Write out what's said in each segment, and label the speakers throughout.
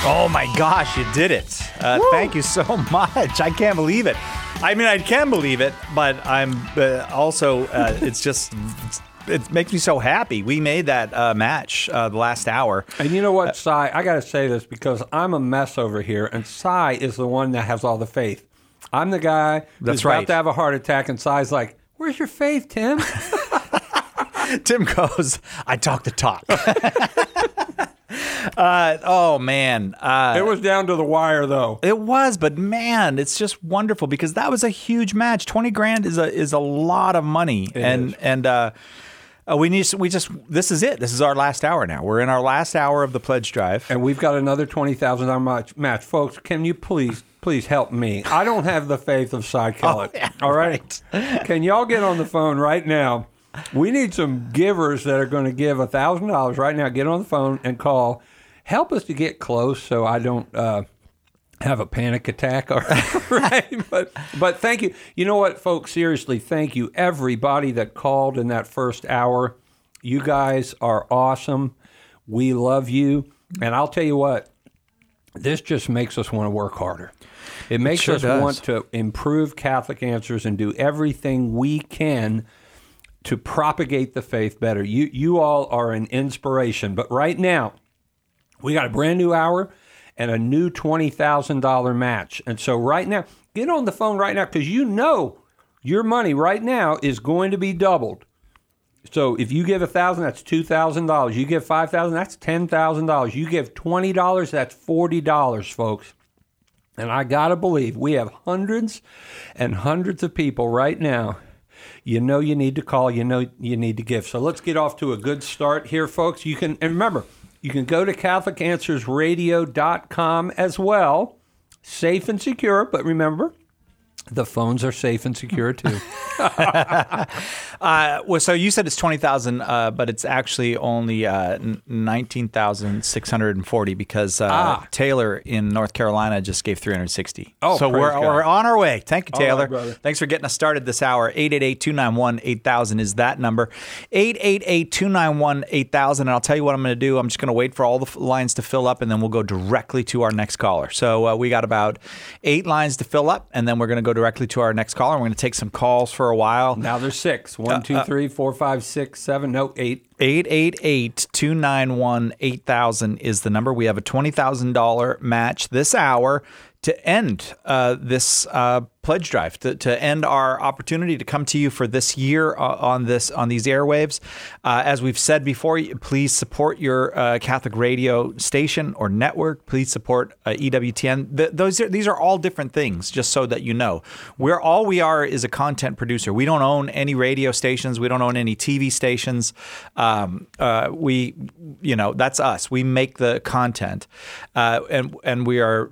Speaker 1: Oh my gosh, you did it. Thank you so much. I can't believe it. I mean, I can believe it, but I'm also, it makes me so happy. We made that match the last hour.
Speaker 2: And you know what, Cy? I got to say this because I'm a mess over here, and Cy is the one that has all the faith. I'm the guy who's about to have a heart attack, and Cy's like, "Where's your faith, Tim?"
Speaker 1: Tim goes, "I talk the talk." Oh, man.
Speaker 2: It was down to the wire, though.
Speaker 1: It was, but man, it's just wonderful because that was a huge match. 20 grand is a lot of money. This is it. This is our last hour now. We're in our last hour of the pledge drive.
Speaker 2: And we've got another $20,000 match. Folks, can you please help me? I don't have the faith of Cy Kellett.
Speaker 1: Oh, yeah,
Speaker 2: all right? Can y'all get on the phone right now? We need some givers that are going to give $1,000 right now. Get on the phone and call. Help us to get close so I don't have a panic attack. All right? But thank you. You know what, folks? Seriously, thank you. Everybody that called in that first hour. You guys are awesome. We love you. And I'll tell you what, this just makes us want to work harder. It makes us want to improve Catholic Answers and do everything we can to propagate the faith better. You all are an inspiration. But right now, we got a brand new hour and a new $20,000 match. And so right now, get on the phone right now because you know your money right now is going to be doubled. So if you give $1,000, that's $2,000. You give $5,000, that's $10,000. You give $20, that's $40, folks. And I got to believe we have hundreds and hundreds of people right now. You know you need to call. You know you need to give. So let's get off to a good start here, folks. And remember, you can go to CatholicAnswersRadio.com as well. Safe and secure, but remember, the phones are safe and secure too.
Speaker 1: So you said it's 20,000, but it's actually only 19,640 because Taylor in North Carolina just gave 360.
Speaker 2: Oh,
Speaker 1: so we're on our way. Thank you, Taylor.
Speaker 2: All right, brother.
Speaker 1: Thanks for getting us started this hour. 888-291-8000 is that number. 888-291-8000. And I'll tell you what I'm going to do. I'm just going to wait for all the lines to fill up, and then we'll go directly to our next caller. So we got about 8 lines to fill up, and then we're going to go directly to our next caller. We're going to take some calls for a while.
Speaker 2: Now there's 6. 1, 2, 3, 4, 5, 6, 7, no, 8.
Speaker 1: 888-291-8000 is the number. We have a $20,000 match this hour to end this pledge drive, to end our opportunity to come to you for this year on these airwaves. As we've said before, please support your Catholic radio station or network. Please support EWTN. These are all different things, just so that you know. All we are is a content producer. We don't own any radio stations. We don't own any TV stations. That's us. We make the content, and we are.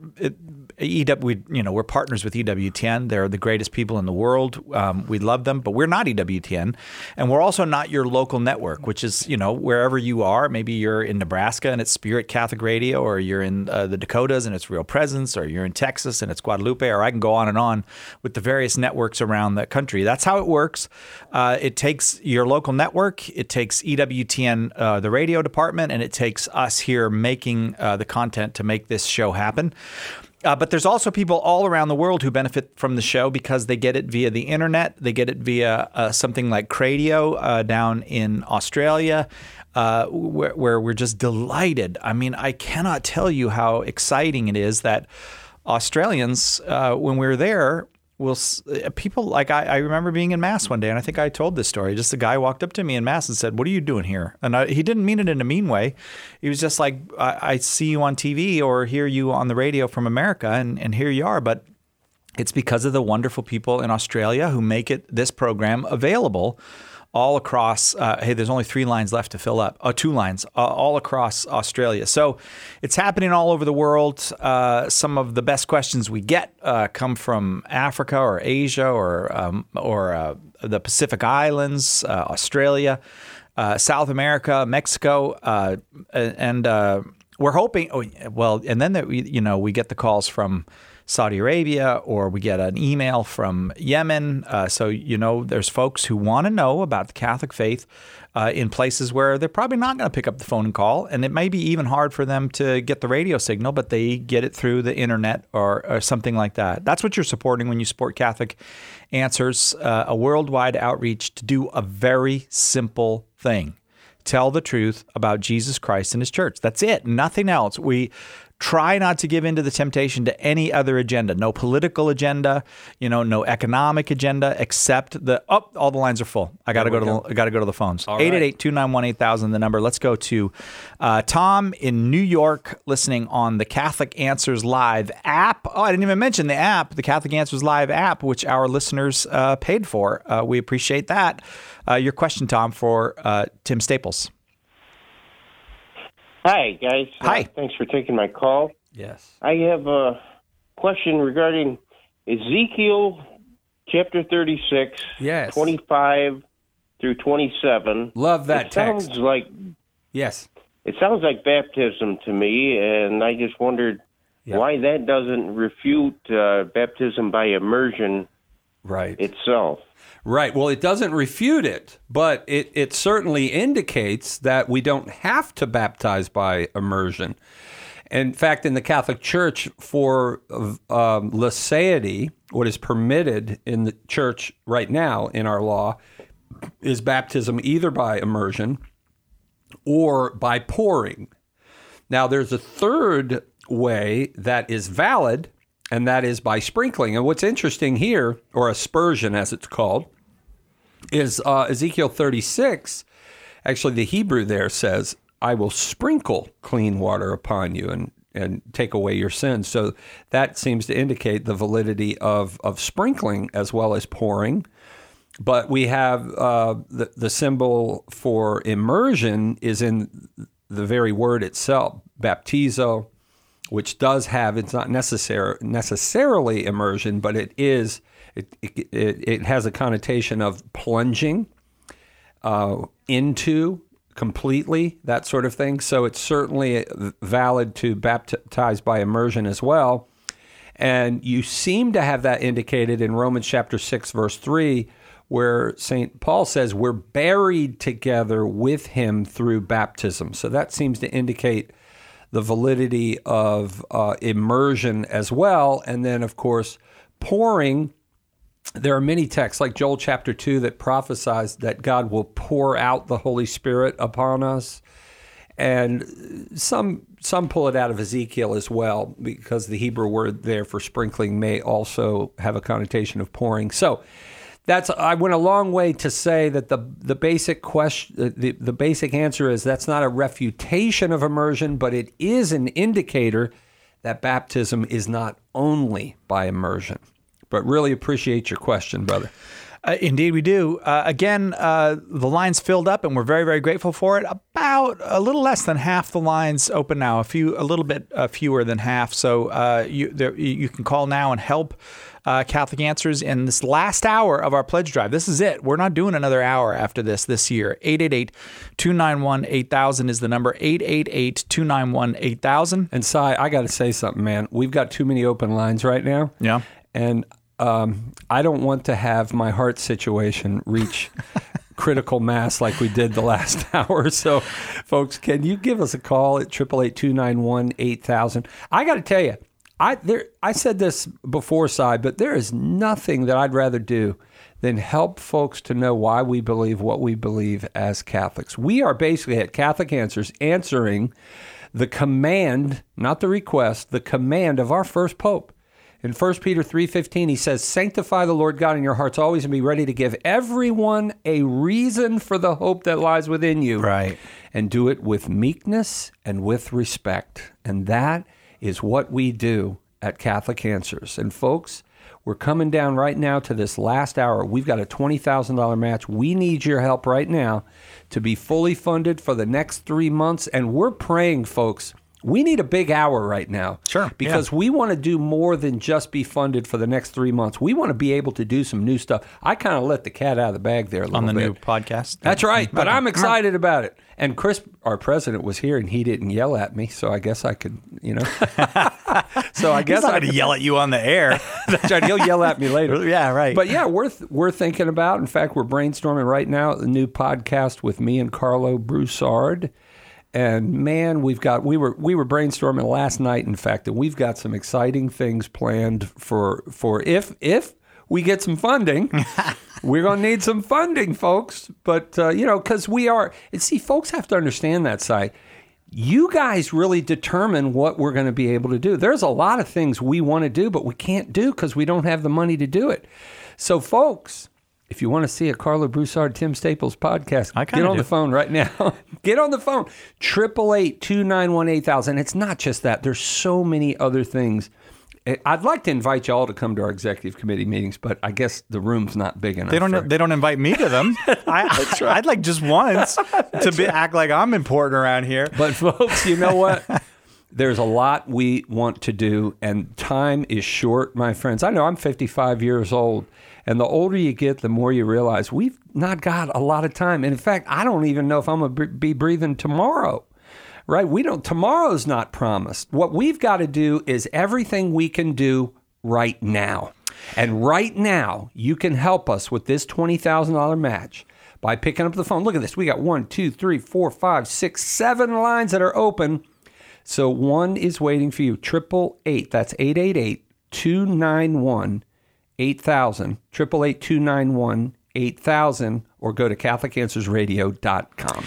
Speaker 1: We're partners with EWTN. They're the greatest people in the world. We love them, but we're not EWTN. And we're also not your local network, which is, wherever you are. Maybe you're in Nebraska and it's Spirit Catholic Radio, or you're in the Dakotas and it's Real Presence, or you're in Texas and it's Guadalupe, or I can go on with the various networks around the country. That's how it works. It takes your local network, it takes EWTN, the radio department, and it takes us here making the content to make this show happen. But there's also people all around the world who benefit from the show because they get it via the internet. They get it via something like Cradio down in Australia, where we're just delighted. I mean, I cannot tell you how exciting it is that Australians, when we're there, people like I remember being in Mass one day, and I think I told this story. Just a guy walked up to me in Mass and said, "What are you doing here?" And he didn't mean it in a mean way. He was just like, I see you on TV or hear you on the radio from America, and here you are. But it's because of the wonderful people in Australia who make this program available all across, there's only 3 lines left to fill up, 2 lines, all across Australia. So it's happening all over the world. Some of the best questions we get come from Africa or Asia or the Pacific Islands, Australia, South America, Mexico, and we're hoping. Oh, well, and then we get the calls from Saudi Arabia, or we get an email from Yemen. So there's folks who want to know about the Catholic faith in places where they're probably not going to pick up the phone and call, and it may be even hard for them to get the radio signal, but they get it through the internet or something like that. That's what you're supporting when you support Catholic Answers, a worldwide outreach to do a very simple thing. Tell the truth about Jesus Christ and his church. That's it. Nothing else. We try not to give in to the temptation to any other agenda. No political agenda, no economic agenda, except all the lines are full. I got to go to the phones. 888-291-8000 the number. Let's go to Tom in New York, listening on the Catholic Answers Live app. Oh, I didn't even mention the app, the Catholic Answers Live app, which our listeners paid for. We appreciate that. Your question, Tom, for Tim Staples.
Speaker 3: Hi, guys.
Speaker 1: Hi.
Speaker 3: Thanks for taking my call.
Speaker 2: Yes.
Speaker 3: I have a question regarding Ezekiel chapter 36,
Speaker 2: Yes.
Speaker 3: 25 through 27.
Speaker 2: Love that text.
Speaker 3: Sounds like
Speaker 2: Yes.
Speaker 3: It sounds like baptism to me, and I just wondered why that doesn't refute baptism by immersion itself.
Speaker 2: Right. Well, it doesn't refute it, but it certainly indicates that we don't have to baptize by immersion. In fact, in the Catholic Church, for laicity, what is permitted in the Church right now in our law is baptism either by immersion or by pouring. Now, there's a third way that is valid, and that is by sprinkling. And what's interesting here, or aspersion as it's called, is Ezekiel 36. Actually, the Hebrew there says, I will sprinkle clean water upon you and take away your sins. So that seems to indicate the validity of sprinkling as well as pouring. But we have the symbol for immersion is in the very word itself, baptizo, which does have, it's not necessarily immersion, but it is. It has a connotation of plunging into completely, that sort of thing. So it's certainly valid to baptize by immersion as well. And you seem to have that indicated in Romans chapter 6, verse 3, where St. Paul says we're buried together with him through baptism. So that seems to indicate the validity of immersion as well. And then, of course, pouring. There are many texts, like Joel chapter 2, that prophesies that God will pour out the Holy Spirit upon us. And some pull it out of Ezekiel as well, because the Hebrew word there for sprinkling may also have a connotation of pouring. So I went a long way to say that the basic question, the basic answer is that's not a refutation of immersion, but it is an indicator that baptism is not only by immersion. But really appreciate your question, brother.
Speaker 1: Indeed, we do. Again, the line's filled up, and we're very, very grateful for it. About a little less than half the lines open now. A little bit fewer than half. So you can call now and help Catholic Answers in this last hour of our pledge drive. This is it. We're not doing another hour after this year. 888-291-8000 is the number. 888-291-8000.
Speaker 2: And Si, I got to say something, man. We've got too many open lines right now.
Speaker 1: Yeah.
Speaker 2: And I don't want to have my heart situation reach critical mass like we did the last hour. So, folks, can you give us a call at 888-291-8000? I got to tell you, I said this before, Si, but there is nothing that I'd rather do than help folks to know why we believe what we believe as Catholics. We are basically at Catholic Answers answering the command, not the request, the command of our first Pope. In 1 Peter 3:15, he says, sanctify the Lord God in your hearts always and be ready to give everyone a reason for the hope that lies within you.
Speaker 1: Right.
Speaker 2: And do it with meekness and with respect. And that is what we do at Catholic Answers. And folks, we're coming down right now to this last hour. We've got a $20,000 match. We need your help right now to be fully funded for the next 3 months. And we're praying, folks, We need a big hour right now.
Speaker 1: Sure.
Speaker 2: Because we want to do more than just be funded for the next 3 months. We want to be able to do some new stuff. I kind of let the cat out of the bag there a little bit.
Speaker 1: On the new podcast?
Speaker 2: That's right. But I'm excited about it. And Chris, our president, was here, and he didn't yell at me, so I guess I could, So I guess
Speaker 1: I could yell at you on the air.
Speaker 2: He'll yell at me later.
Speaker 1: Yeah, right.
Speaker 2: But yeah, we're thinking about. In fact, we're brainstorming right now the new podcast with me and Carlo Broussard. And man, we were brainstorming last night. In fact, and we've got some exciting things planned for if we get some funding. We're going to need some funding, folks. But, because folks have to understand that side. You guys really determine what we're going to be able to do. There's a lot of things we want to do, but we can't do because we don't have the money to do it. So, folks, if you want to see a Carlo Broussard, Tim Staples podcast, get on the phone right now. Get on the phone. 888-291-8000. It's not just that. There's so many other things. I'd like to invite you all to come to our executive committee meetings, but I guess the room's not big enough.
Speaker 1: They don't invite me to them. I'd like just once to act like I'm important around here.
Speaker 2: But folks, you know what? There's a lot we want to do, and time is short, my friends. I know I'm 55 years old, and the older you get, the more you realize we've not got a lot of time. And in fact, I don't even know if I'm going to be breathing tomorrow. Right? Tomorrow's not promised. What we've got to do is everything we can do right now. And right now, you can help us with this $20,000 match by picking up the phone. Look at this. We got 1, 2, 3, 4, 5, 6, 7 lines that are open. So one is waiting for you. 888, that's 888-291-8000. 888-291-8000. Or go to CatholicAnswersRadio.com.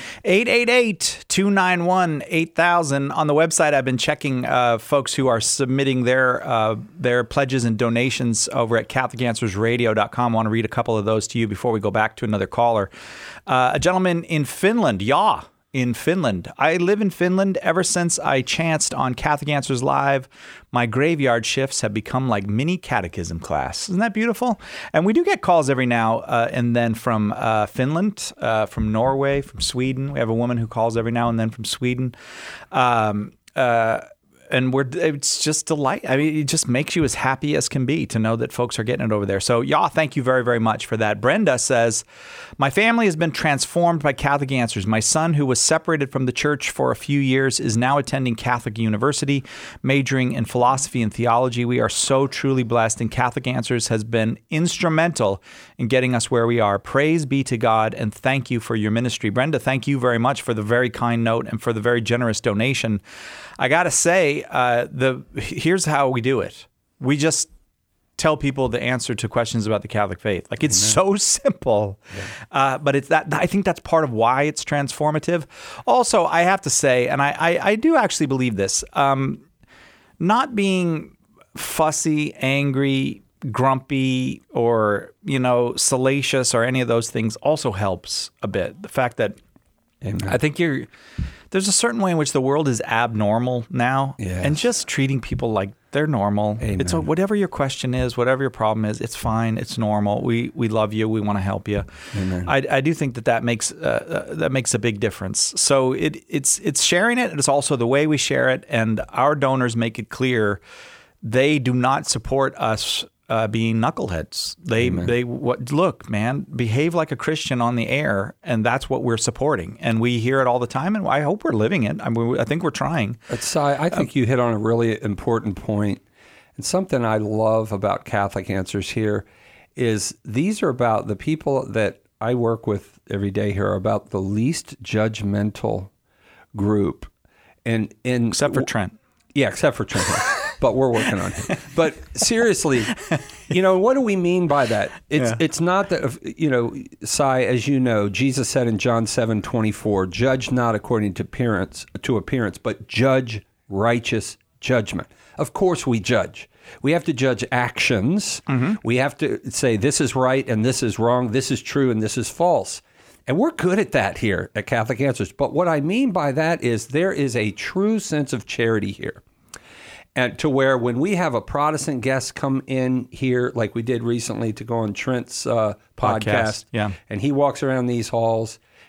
Speaker 1: 888-291-8000. On the website, I've been checking folks who are submitting their pledges and donations over at CatholicAnswersRadio.com. I want to read a couple of those to you before we go back to another caller. A gentleman in Finland, in Finland. I live in Finland ever since I chanced on Catholic Answers Live. My graveyard shifts have become like mini catechism class. Isn't that beautiful? And we do get calls every now and then from Finland, from Norway, from Sweden. We have a woman who calls every now and then from Sweden. And it's just delight. I mean, it just makes you as happy as can be to know that folks are getting it over there. So, thank you very, very much for that. Brenda says, my family has been transformed by Catholic Answers. My son, who was separated from the church for a few years, is now attending Catholic University, majoring in philosophy and theology. We are so truly blessed, and Catholic Answers has been instrumental in getting us where we are. Praise be to God, and thank you for your ministry. Brenda, thank you very much for the very kind note and for the very generous donation. I got to say, here's how we do it. We just tell people the answer to questions about the Catholic faith. Like, it's so simple. Yeah. But it's that. I think that's part of why it's transformative. Also, I have to say, and I do actually believe this, not being fussy, angry, grumpy, or, salacious or any of those things also helps a bit. The fact that I think there's a certain way in which the world is abnormal now, and just treating people like they're normal. Amen. It's whatever your question is, whatever your problem is, it's fine. It's normal. We love you. We want to help you. Amen. I do think that makes a big difference. So it's sharing it. It's also the way we share it, and our donors make it clear they do not support us being knuckleheads. Look, man, behave like a Christian on the air, and that's what we're supporting. And we hear it all the time, and I hope we're living it. I think we're trying.
Speaker 2: I think you hit on a really important point. And something I love about Catholic Answers here is these are about the people that I work with every day here are about the least judgmental group. And
Speaker 1: except for Trent.
Speaker 2: Yeah, except for Trent. But we're working on it. But seriously, what do we mean by that? It's not that, Cy, as you know, Jesus said in John 7:24, judge not according to appearance, but judge righteous judgment. Of course we judge. We have to judge actions. Mm-hmm. We have to say this is right and this is wrong, this is true and this is false. And we're good at that here at Catholic Answers. But what I mean by that is there is a true sense of charity here. And to where when we have a Protestant guest come in here, like we did recently to go on Trent's podcast, and he walks around these halls,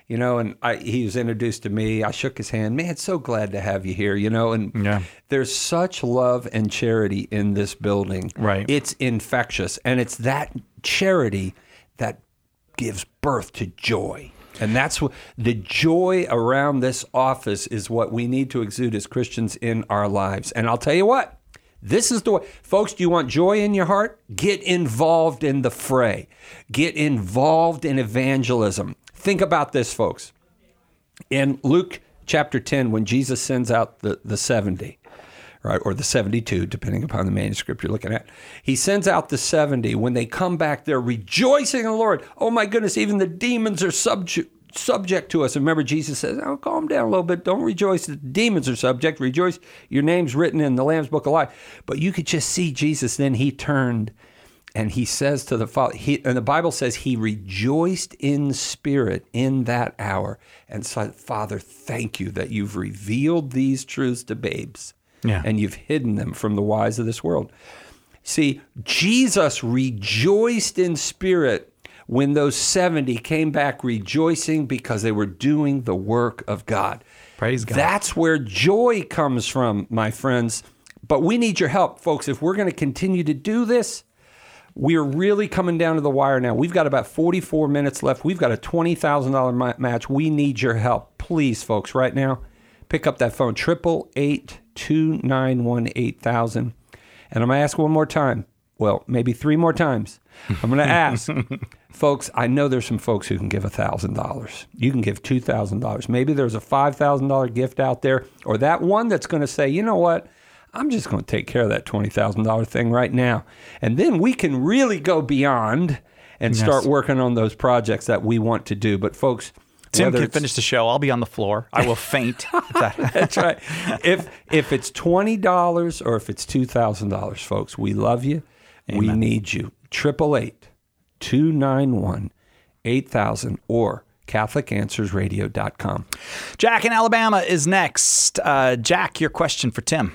Speaker 2: and he was introduced to me. I shook his hand. Man, so glad to have you here, and there's such love and charity in this building.
Speaker 1: Right.
Speaker 2: It's infectious, and it's that charity that gives birth to joy. And that's what the joy around this office is what we need to exude as Christians in our lives. And I'll tell you what, this is the way. Folks, do you want joy in your heart? Get involved in the fray. Get involved in evangelism. Think about this, folks. In Luke chapter 10, when Jesus sends out the 70, right, or the 72, depending upon the manuscript you're looking at, he sends out the 70. When they come back, they're rejoicing in the Lord. Oh, my goodness, even the demons are subject to us. And remember, Jesus says, calm down a little bit. Don't rejoice that the demons are subject. Rejoice, your name's written in the Lamb's Book of Life. But you could just see Jesus. Then he turned and he says to the Father, and the Bible says he rejoiced in spirit in that hour and said, Father, thank you that you've revealed these truths to babes.
Speaker 1: Yeah.
Speaker 2: And you've hidden them from the wise of this world. See, Jesus rejoiced in spirit when those 70 came back rejoicing because they were doing the work of God.
Speaker 1: Praise God.
Speaker 2: That's where joy comes from, my friends. But we need your help, folks. If we're going to continue to do this, we're really coming down to the wire now. We've got about 44 minutes left. We've got a $20,000 match. We need your help. Please, folks, right now, pick up that phone, 888-291-8000. And I'm going to ask one more time. Well, maybe 3 more times. I'm going to ask, folks, I know there's some folks who can give $1,000. You can give $2,000. Maybe there's a $5,000 gift out there, or that one that's going to say, you know what? I'm just going to take care of that $20,000 thing right now. And then we can really go beyond and start working on those projects that we want to do. But folks,
Speaker 1: Tim can finish the show. I'll be on the floor. I will faint.
Speaker 2: That's right. If it's $20 or if it's $2,000, folks, we love you. Amen. We need you. 888-291-8000 or CatholicAnswersRadio.com.
Speaker 1: Jack in Alabama is next. Jack, your question for Tim.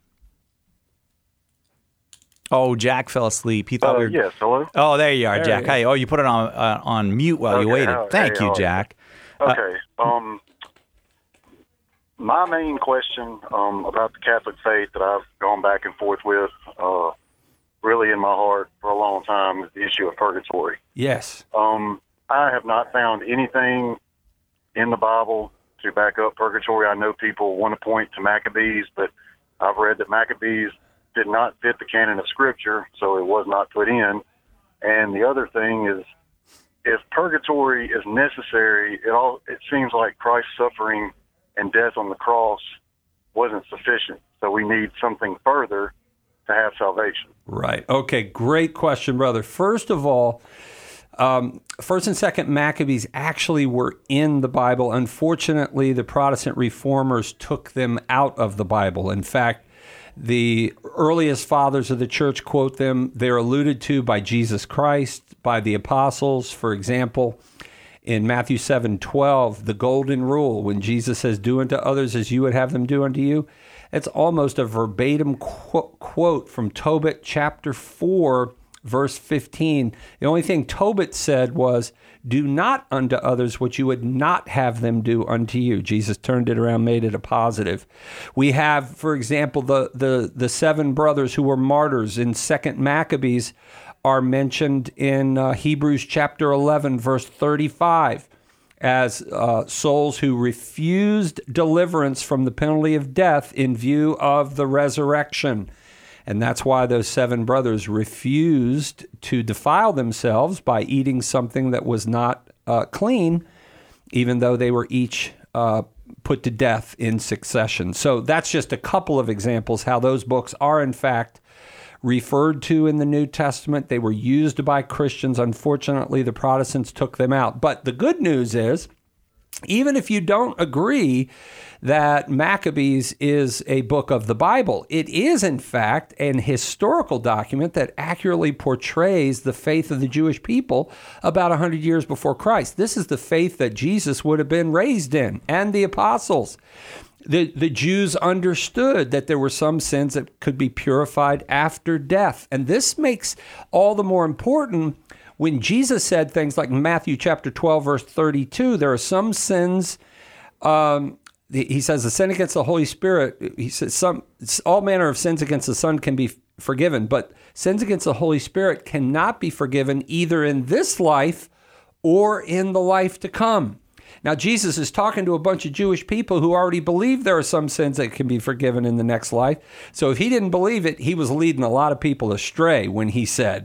Speaker 1: Oh, Jack fell asleep. He thought
Speaker 4: yes, hello?
Speaker 1: Oh, there you are, Jack. Hey, you put it on mute while you waited. Thank you, Jack.
Speaker 4: Okay. My main question about the Catholic faith that I've gone back and forth with, really in my heart for a long time, is the issue of purgatory.
Speaker 2: Yes.
Speaker 4: I have not found anything in the Bible to back up purgatory. I know people want to point to Maccabees, but I've read that Maccabees did not fit the canon of Scripture, so it was not put in. And the other thing is, if purgatory is necessary, it seems like Christ's suffering and death on the cross wasn't sufficient. So we need something further to have salvation.
Speaker 2: Right. Okay, great question, brother. First of all, First and Second Maccabees actually were in the Bible. Unfortunately, the Protestant reformers took them out of the Bible. In fact, the earliest fathers of the church quote them. They're alluded to by Jesus Christ, by the apostles. For example, in Matthew 7:12, the golden rule, when Jesus says, do unto others as you would have them do unto you, it's almost a verbatim quote from Tobit chapter 4, verse 15. The only thing Tobit said was, do not unto others what you would not have them do unto you. Jesus turned it around, made it a positive. We have, for example, the 7 brothers who were martyrs in 2 Maccabees are mentioned in Hebrews chapter 11, verse 35, as souls who refused deliverance from the penalty of death in view of the resurrection. And that's why those 7 brothers refused to defile themselves by eating something that was not clean, even though they were each put to death in succession. So that's just a couple of examples how those books are, in fact, referred to in the New Testament. They were used by Christians. Unfortunately, the Protestants took them out. But the good news is, even if you don't agree that Maccabees is a book of the Bible, it is, in fact, an historical document that accurately portrays the faith of the Jewish people about 100 years before Christ. This is the faith that Jesus would have been raised in, and the apostles. The Jews understood that there were some sins that could be purified after death. And this makes all the more important when Jesus said things like Matthew chapter 12, verse 32, there are some sins, he says the sin against the Holy Spirit, he says all manner of sins against the Son can be forgiven, but sins against the Holy Spirit cannot be forgiven either in this life or in the life to come. Now, Jesus is talking to a bunch of Jewish people who already believe there are some sins that can be forgiven in the next life. So if he didn't believe it, he was leading a lot of people astray when he said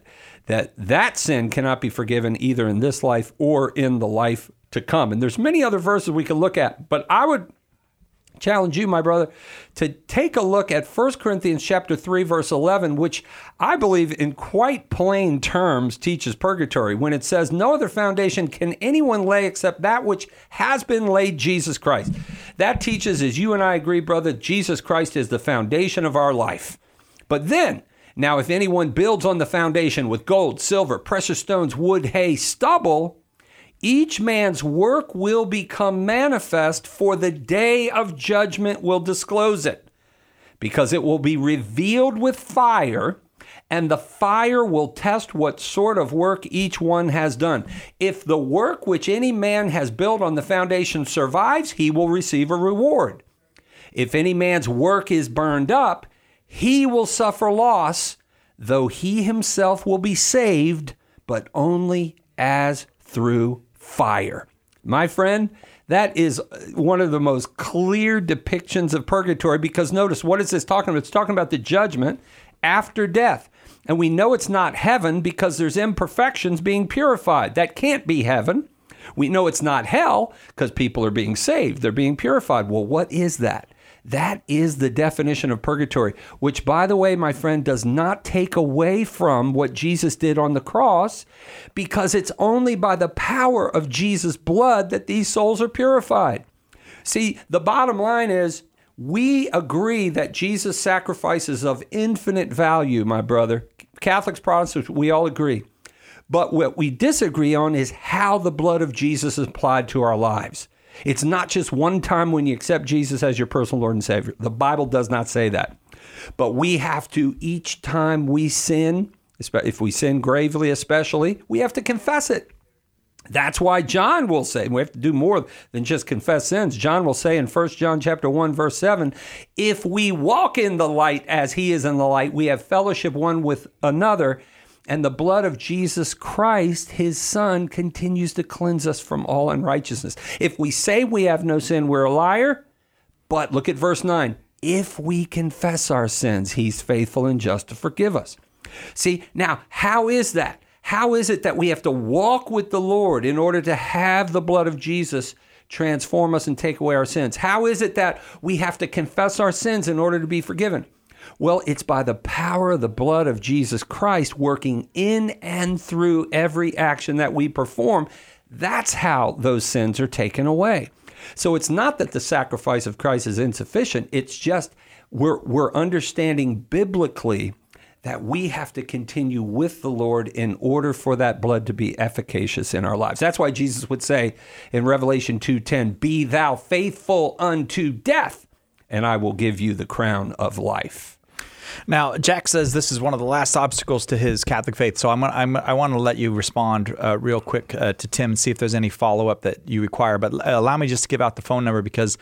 Speaker 2: that sin cannot be forgiven either in this life or in the life to come. And there's many other verses we could look at, but I would challenge you, my brother, to take a look at 1 Corinthians chapter 3, verse 11, which I believe in quite plain terms teaches purgatory when it says, no other foundation can anyone lay except that which has been laid, Jesus Christ. That teaches, as you and I agree, brother, Jesus Christ is the foundation of our life. But then, now if anyone builds on the foundation with gold, silver, precious stones, wood, hay, stubble, each man's work will become manifest, for the day of judgment will disclose it, because it will be revealed with fire, and the fire will test what sort of work each one has done. If the work which any man has built on the foundation survives, he will receive a reward. If any man's work is burned up, he will suffer loss, though he himself will be saved, but only as through fire. My friend, that is one of the most clear depictions of purgatory, because notice, what is this talking about? It's talking about the judgment after death. And we know it's not heaven because there's imperfections being purified. That can't be heaven. We know it's not hell because people are being saved. They're being purified. Well, what is that? That is the definition of purgatory, which, by the way, my friend, does not take away from what Jesus did on the cross, because it's only by the power of Jesus' blood that these souls are purified. See, the bottom line is we agree that Jesus' sacrifice is of infinite value, my brother. Catholics, Protestants, we all agree. But what we disagree on is how the blood of Jesus is applied to our lives. It's not just one time when you accept Jesus as your personal Lord and Savior. The Bible does not say that. But we have to, each time we sin, if we sin gravely especially, we have to confess it. That's why John will say, and we have to do more than just confess sins. John will say in 1 John chapter 1, verse 7, if we walk in the light as he is in the light, we have fellowship one with another, and the blood of Jesus Christ, his Son, continues to cleanse us from all unrighteousness. If we say we have no sin, we're a liar. But look at verse 9. If we confess our sins, he's faithful and just to forgive us. See, now, how is that? How is it that we have to walk with the Lord in order to have the blood of Jesus transform us and take away our sins? How is it that we have to confess our sins in order to be forgiven? Well, it's by the power of the blood of Jesus Christ working in and through every action that we perform. That's how those sins are taken away. So it's not that the sacrifice of Christ is insufficient. It's just we're understanding biblically that we have to continue with the Lord in order for that blood to be efficacious in our lives. That's why Jesus would say in Revelation 2:10, "Be thou faithful unto death, and I will give you the crown of life."
Speaker 1: Now, Jack says this is one of the last obstacles to his Catholic faith. So I want to let you respond real quick to Tim and see if there's any follow-up that you require. But allow me just to give out the phone number, because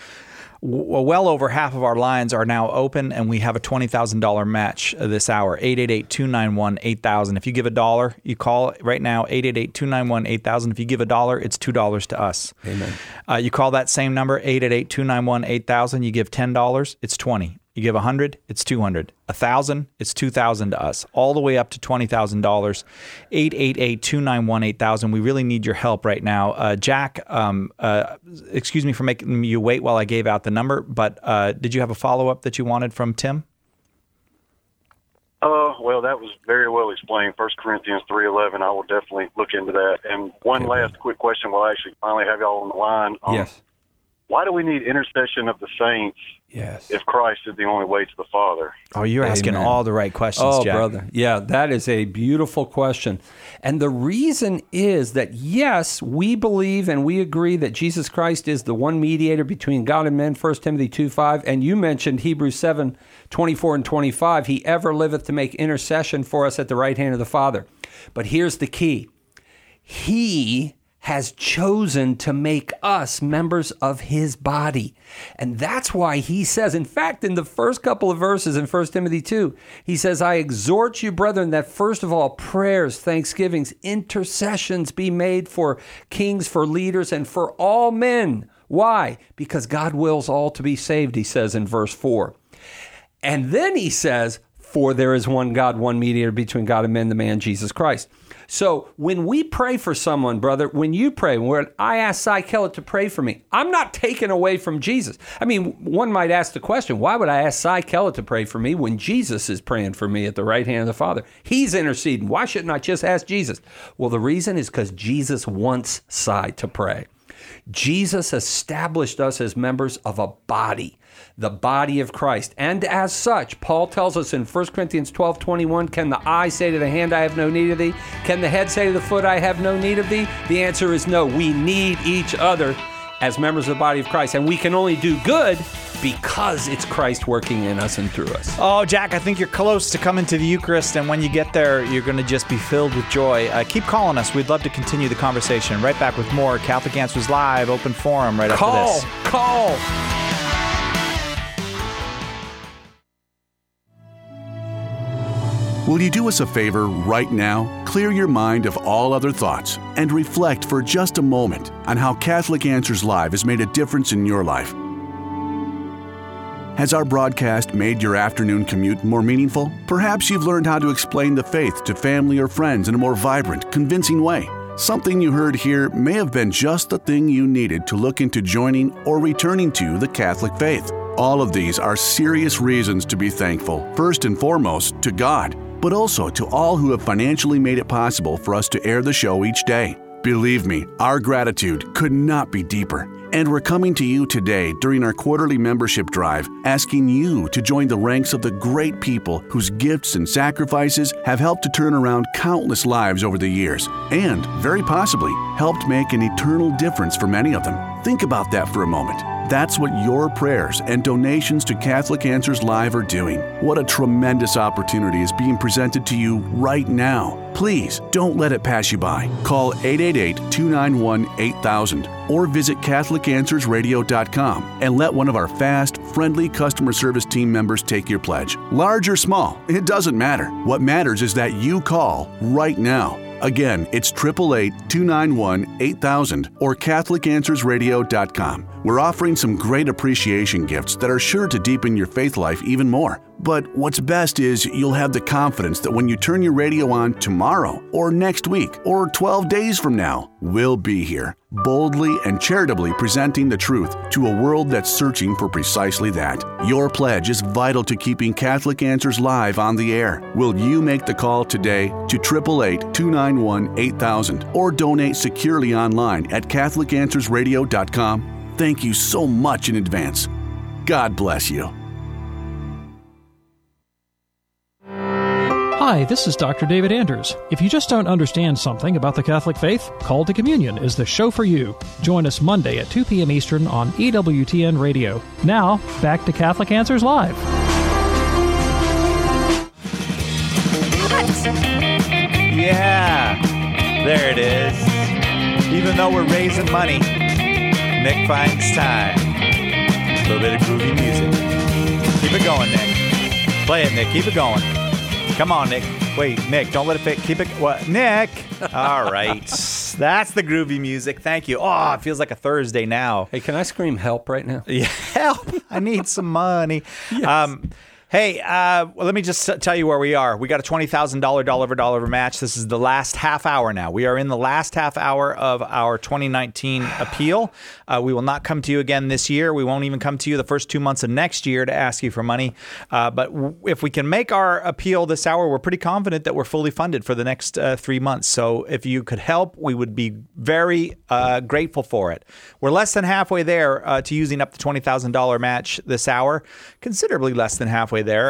Speaker 1: well over half of our lines are now open, and we have a $20,000 match this hour, 888-291-8000. If you give $1, you call right now, 888-291-8000. If you give $1, it's $2 to us.
Speaker 2: Amen.
Speaker 1: You call that same number, 888-291-8000. You give $10, it's $20. You give $100, it's $200. $1,000, it's $2,000 to us, all the way up to $20,000. 888-291-8000. We really need your help right now. Jack, excuse me for making you wait while I gave out the number, but did you have a follow-up that you wanted from Tim?
Speaker 4: Well, that was very well explained. 1 Corinthians 3:11. I will definitely look into that. And one last quick question. We'll actually finally have y'all on the line.
Speaker 2: Yes.
Speaker 4: Why do we need intercession of the saints if Christ is the only way to the Father?
Speaker 1: Oh, you're asking all the right questions, Jack.
Speaker 2: Oh, brother. Yeah, that is a beautiful question. And the reason is that, yes, we believe and we agree that Jesus Christ is the one mediator between God and men, 1 Timothy 2:5. And you mentioned Hebrews 7:24 and 25. He ever liveth to make intercession for us at the right hand of the Father. But here's the key. He has chosen to make us members of his body. And that's why he says, in fact, in the first couple of verses in 1 Timothy 2, he says, I exhort you, brethren, that first of all, prayers, thanksgivings, intercessions be made for kings, for leaders, and for all men. Why? Because God wills all to be saved, he says in verse 4. And then he says, for there is one God, one mediator between God and men, the man Jesus Christ. So when we pray for someone, brother, when you pray, when I ask Cy Kellett to pray for me, I'm not taken away from Jesus. I mean, one might ask the question, why would I ask Cy Kellett to pray for me when Jesus is praying for me at the right hand of the Father? He's interceding. Why shouldn't I just ask Jesus? Well, the reason is because Jesus wants Cy to pray. Jesus established us as members of a body, the body of Christ. And as such, Paul tells us in 1 Corinthians 12:21, can the eye say to the hand, I have no need of thee? Can the head say to the foot, I have no need of thee? The answer is no. We need each other as members of the body of Christ. And we can only do good because it's Christ working in us and through us.
Speaker 1: Oh, Jack, I think you're close to coming to the Eucharist, and when you get there, you're going to just be filled with joy. Keep calling us. We'd love to continue the conversation. Right back with more Catholic Answers Live, open forum right after this.
Speaker 2: Call!
Speaker 5: Will you do us a favor right now? Clear your mind of all other thoughts and reflect for just a moment on how Catholic Answers Live has made a difference in your life. Has our broadcast made your afternoon commute more meaningful? Perhaps you've learned how to explain the faith to family or friends in a more vibrant, convincing way. Something you heard here may have been just the thing you needed to look into joining or returning to the Catholic faith. All of these are serious reasons to be thankful, first and foremost to God, but also to all who have financially made it possible for us to air the show each day. Believe me, our gratitude could not be deeper. And we're coming to you today during our quarterly membership drive, asking you to join the ranks of the great people whose gifts and sacrifices have helped to turn around countless lives over the years, and very possibly helped make an eternal difference for many of them. Think about that for a moment. That's what your prayers and donations to Catholic Answers Live are doing. What a tremendous opportunity is being presented to you right now. Please don't let it pass you by. Call 888-291-8000 or visit CatholicAnswersRadio.com and let one of our fast, friendly customer service team members take your pledge. Large or small, it doesn't matter. What matters is that you call right now. Again, it's 888-291-8000 or CatholicAnswersRadio.com. We're offering some great appreciation gifts that are sure to deepen your faith life even more. But what's best is you'll have the confidence that when you turn your radio on tomorrow or next week or 12 days from now, we'll be here, boldly and charitably presenting the truth to a world that's searching for precisely that. Your pledge is vital to keeping Catholic Answers Live on the air. Will you make the call today to 888-291-8000 or donate securely online at CatholicAnswersRadio.com? Thank you so much in advance. God bless you.
Speaker 6: Hi, this is Dr. David Anders. If you just don't understand something about the Catholic faith, Call to Communion is the show for you. Join us Monday at 2 p.m. Eastern on EWTN Radio. Now, back to Catholic Answers Live.
Speaker 1: Yeah, there it is. Even though we're raising money, Nick finds time. A little bit of groovy music. Keep it going, Nick. Play it, Nick. Keep it going. Come on, Nick. Wait, Nick, don't let it fade. Keep it. What? Nick. All right. That's the groovy music. Thank you. Oh, it feels like a Thursday now.
Speaker 2: Hey, can I scream help right now?
Speaker 1: Yeah, help. I need some money. Yes. Hey, let me just tell you where we are. We got a $20,000 dollar for dollar match. This is the last half hour now. We are in the last half hour of our 2019 appeal. We will not come to you again this year. We won't even come to you the first 2 months of next year to ask you for money. But if we can make our appeal this hour, we're pretty confident that we're fully funded for the next 3 months. So if you could help, we would be very grateful for it. We're less than halfway there to using up the $20,000 match this hour, considerably less than halfway there.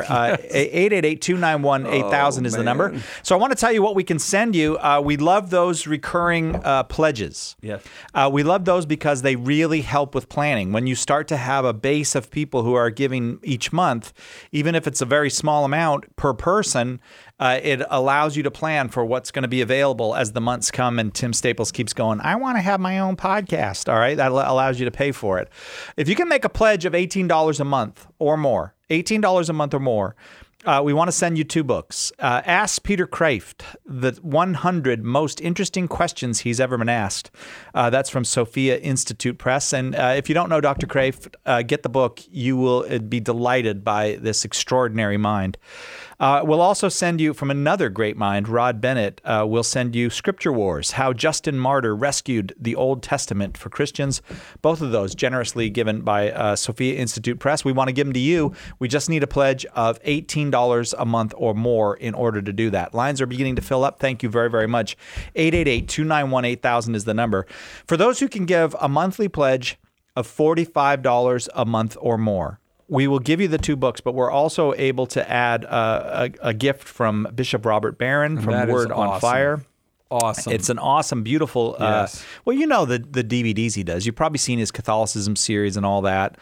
Speaker 1: 888-291-8000 is the number. So I want to tell you what we can send you. We love those recurring pledges.
Speaker 2: Yes.
Speaker 1: We love those because they really help with planning. When you start to have a base of people who are giving each month, even if it's a very small amount per person, it allows you to plan for what's going to be available as the months come, and Tim Staples keeps going, I want to have my own podcast. All right. That allows you to pay for it. If you can make a pledge of $18 a month or more, $18 a month or more, we want to send you 2 books. Ask Peter Kreeft, the 100 most interesting questions he's ever been asked. That's from Sophia Institute Press. And if you don't know Dr. Kreeft, get the book. You will be delighted by this extraordinary mind. We'll also send you, from another great mind, Rod Bennett, we'll send you Scripture Wars, How Justin Martyr Rescued the Old Testament for Christians. Both of those generously given by Sophia Institute Press. We want to give them to you. We just need a pledge of $18 a month or more in order to do that. Lines are beginning to fill up. Thank you very, very much. 888-291-8000 is the number. For those who can give a monthly pledge of $45 a month or more, we will give you the 2 books, but we're also able to add a gift from Bishop Robert Barron from Word on Fire.
Speaker 2: Awesome.
Speaker 1: It's an awesome, beautiful,
Speaker 2: yes.
Speaker 1: Well, you know the DVDs he does. You've probably seen his Catholicism series and all that.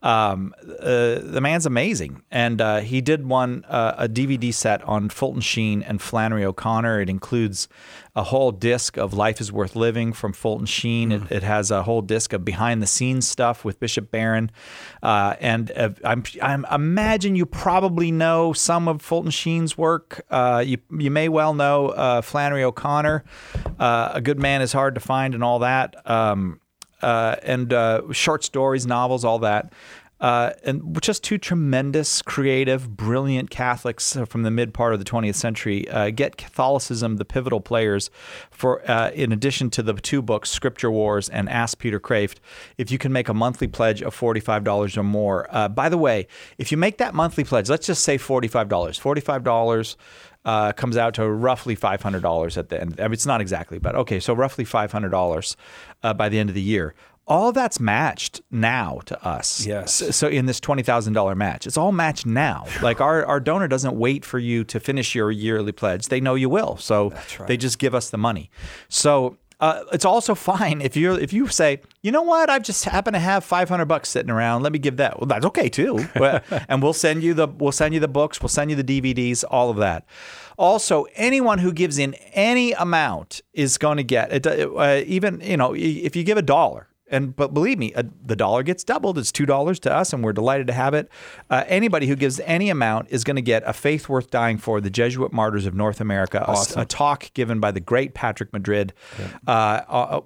Speaker 1: The man's amazing. And he did a DVD set on Fulton Sheen and Flannery O'Connor. It includes a whole disc of Life is Worth Living from Fulton Sheen. It has a whole disc of behind-the-scenes stuff with Bishop Barron. And I imagine you probably know some of Fulton Sheen's work. You may well know Flannery O'Connor. A Good Man is Hard to Find and all that. And short stories, novels, all that. And just 2 tremendous, creative, brilliant Catholics from the mid part of the 20th century. Get Catholicism, the pivotal players, for in addition to the 2 books, Scripture Wars and Ask Peter Kreeft, if you can make a monthly pledge of $45 or more. By the way, if you make that monthly pledge, let's just say $45. $45 comes out to roughly $500 at the end. I mean, it's not exactly, but okay, so roughly $500 by the end of the year. All that's matched now to us.
Speaker 2: Yes.
Speaker 1: So in this $20,000 match, it's all matched now. Like our donor doesn't wait for you to finish your yearly pledge. They know you will. So
Speaker 2: That's right.
Speaker 1: They just give us the money. So it's also fine if you say, you know what, I just happen to have $500 sitting around. Let me give that. Well, that's okay too. And we'll send you the books. We'll send you the DVDs. All of that. Also, anyone who gives in any amount is going to get it. Even if you give $1. But believe me, the dollar gets doubled. It's $2 to us, and we're delighted to have it. Anybody who gives any amount is going to get A Faith Worth Dying For, The Jesuit Martyrs of North America, a talk given by the great Patrick Madrid about,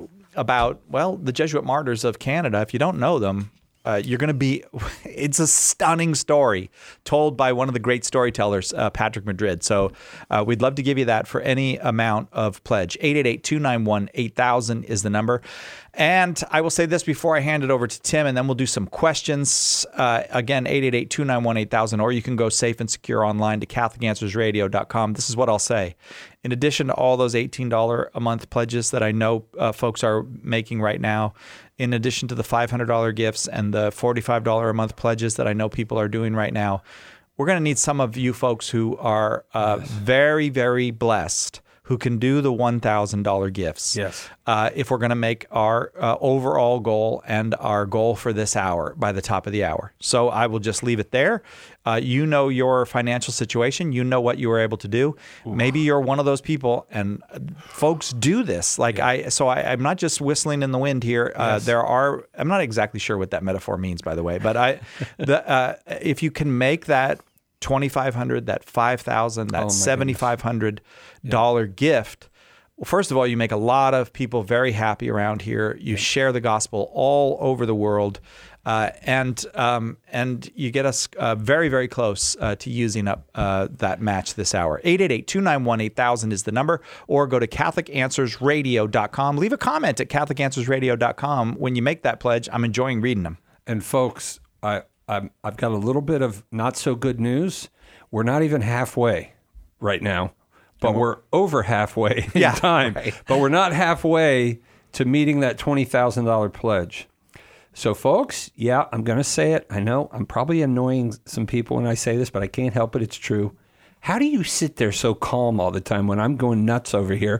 Speaker 1: the Jesuit Martyrs of Canada. If you don't know them, you're going to be – it's a stunning story told by one of the great storytellers, Patrick Madrid. So we'd love to give you that for any amount of pledge. 888-291-8000 is the number. And I will say this before I hand it over to Tim, and then we'll do some questions. Again, 888-291-8000, or you can go safe and secure online to CatholicAnswersRadio.com. This is what I'll say. In addition to all those $18 a month pledges that I know folks are making right now, in addition to the $500 gifts and the $45 a month pledges that I know people are doing right now, we're going to need some of you folks who are very, very blessed, who can do the $1,000 gifts.
Speaker 2: Yes.
Speaker 1: If we're going to make our overall goal and our goal for this hour by the top of the hour. So I will just leave it there. You know your financial situation. You know what you were able to do. Ooh. Maybe you're one of those people, and folks do this. I'm not just whistling in the wind here. Yes. I'm not exactly sure what that metaphor means, by the way, but if you can make that $2,500, that $5,000, that $7,500 gift. Well, first of all, you make a lot of people very happy around here. You share the gospel all over the world, and you get us very, very close to using up that match this hour. 888-291-8000 is the number, or go to CatholicAnswersRadio.com. Leave a comment at CatholicAnswersRadio.com when you make that pledge. I'm enjoying reading them.
Speaker 2: And folks, I've got a little bit of not so good news. We're not even halfway right now, but we're over halfway in time. Right. But we're not halfway to meeting that $20,000 pledge. So, folks, yeah, I'm going to say it. I know I'm probably annoying some people when I say this, but I can't help it. It's true. How do you sit there so calm all the time when I'm going nuts over here?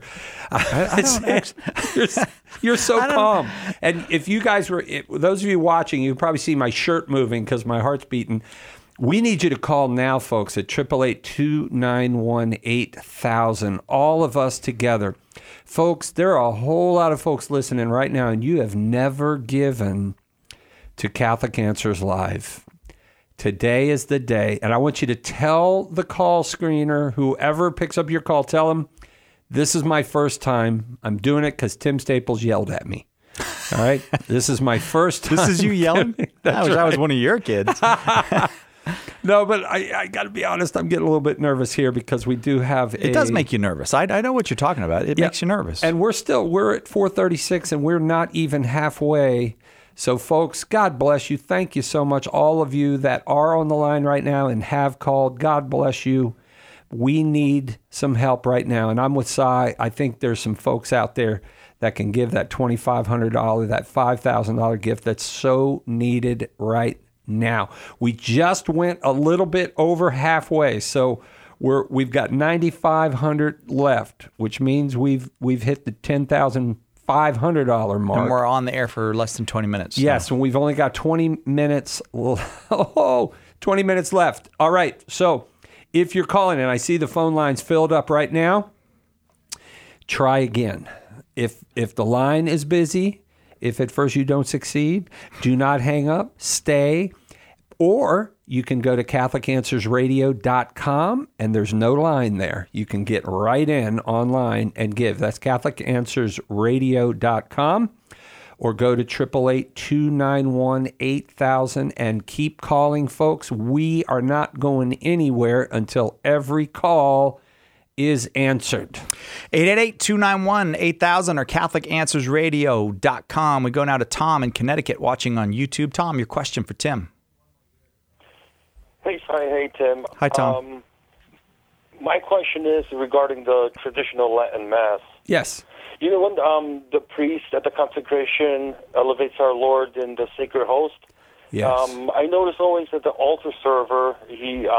Speaker 2: You're so calm. And if you guys those of you watching, you probably see my shirt moving because my heart's beating. We need you to call now, folks, at 888-291-8000. All of us together. Folks, there are a whole lot of folks listening right now, and you have never given to Catholic Answers Live. Today is the day, and I want you to tell the call screener, whoever picks up your call, tell them, this is my first time. I'm doing it because Tim Staples yelled at me. All right? This is my first time.
Speaker 1: This is you yelling? I wish I was one of your kids.
Speaker 2: No, but I got to be honest, I'm getting a little bit nervous here because we do have
Speaker 1: It does make you nervous. I know what you're talking about. It makes you nervous.
Speaker 2: And we're at 436, and we're not even halfway. So, folks, God bless you. Thank you so much. All of you that are on the line right now and have called, God bless you. We need some help right now. And I'm with Cy. I think there's some folks out there that can give that $2,500, that $5,000 gift that's so needed right now. We just went a little bit over halfway. So we've got $9,500 left, which means we've hit the $10,500 mark.
Speaker 1: And we're on the air for less than 20 minutes. So.
Speaker 2: Yes, and we've only got 20 minutes. 20 minutes left. All right. So if you're calling and I see the phone lines filled up right now, try again. If the line is busy, if at first you don't succeed, do not hang up. Stay. Or you can go to CatholicAnswersRadio.com, and there's no line there. You can get right in online and give. That's CatholicAnswersRadio.com. Or go to 888-291-8000 and keep calling, folks. We are not going anywhere until every call is answered.
Speaker 1: 888-291-8000 or CatholicAnswersRadio.com. We go now to Tom in Connecticut watching on YouTube. Tom, your question for Tim.
Speaker 7: Hey, Tim.
Speaker 1: Hi, Tom.
Speaker 7: My question is regarding the traditional Latin Mass.
Speaker 2: Yes.
Speaker 7: You know when the priest at the consecration elevates our Lord in the sacred host?
Speaker 2: Yes.
Speaker 7: I notice always that the altar server, he